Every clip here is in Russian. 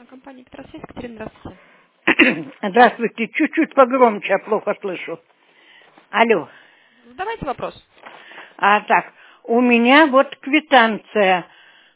Компания Петросвязь, Екатерина, здравствуйте. Здравствуйте, чуть-чуть погромче, я плохо слышу. Алло. Задавайте вопрос. Так, у меня вот квитанция.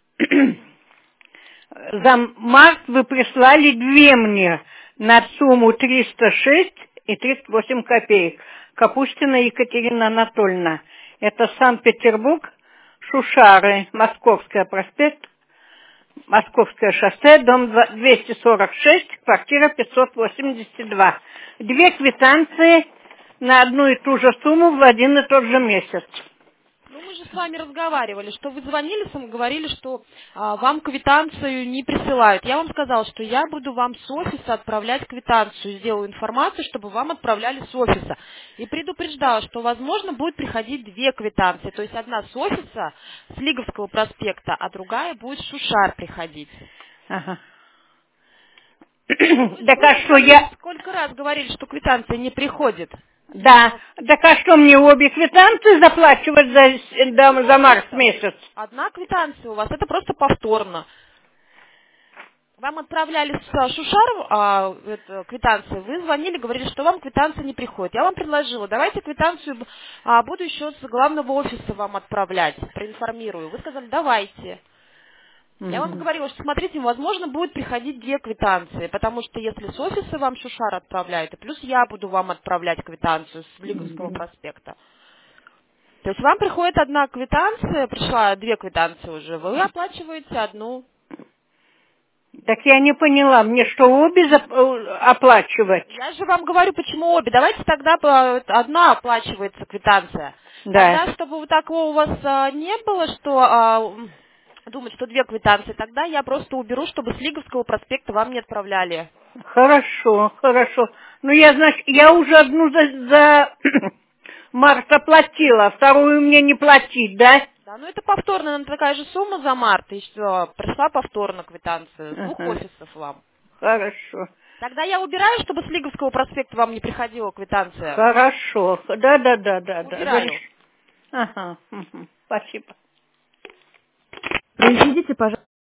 За март вы прислали две мне на сумму 306 и 38 копеек. Капустина Екатерина Анатольевна. Это Санкт-Петербург, Шушары, Московская проспект, Московское шоссе, дом 246, квартира 582. Две квитанции на одну и ту же сумму в один и тот же месяц. Ну, мы же с вами разговаривали, что вы звонили, говорили, что вам квитанцию не присылают. Я вам сказала, что я буду вам с офиса отправлять квитанцию, сделаю информацию, чтобы вам отправляли с офиса. И предупреждала, что, возможно, будет приходить две квитанции. То есть одна с офиса, с Лиговского проспекта, а другая будет с Шушар приходить. Ага. Вы Так а мне что звонили, я... сколько раз говорили, что квитанция не приходит. Да, так а что мне обе квитанции заплачивать за март Пожалуйста. месяц? Одна квитанция у вас, это просто повторно. Вам отправляли с Шушар квитанцию, вы звонили, говорили, что вам квитанция не приходит. Я вам предложила, давайте квитанцию буду еще с главного офиса вам отправлять, проинформирую. Вы сказали, давайте. Я вам Мгм. говорила, что смотрите, возможно, будет приходить две квитанции, потому что если с офиса вам Шушар отправляет, и плюс я буду вам отправлять квитанцию с Лиговского проспекта. То есть вам приходит одна квитанция, пришла две квитанции уже, вы оплачиваете одну. Так я не поняла, мне что, обе оплачивать? Я же вам говорю, почему обе. Давайте тогда одна оплачивается квитанция. Да. Тогда, чтобы вот такого у вас не было, что думать, что две квитанции, тогда я просто уберу, чтобы с Лиговского проспекта вам не отправляли. Хорошо, хорошо. Ну, значит, я уже одну за март оплатила, а вторую мне не платить, да? Да, ну это повторно, наверное, такая же сумма за март, и что, пришла повторно квитанция с двух Ага. офисов вам. Хорошо. Тогда я убираю, чтобы с Лиговского проспекта вам не приходила квитанция. Хорошо. Да. Убираю. Ага. Спасибо. Произведите, пожалуйста.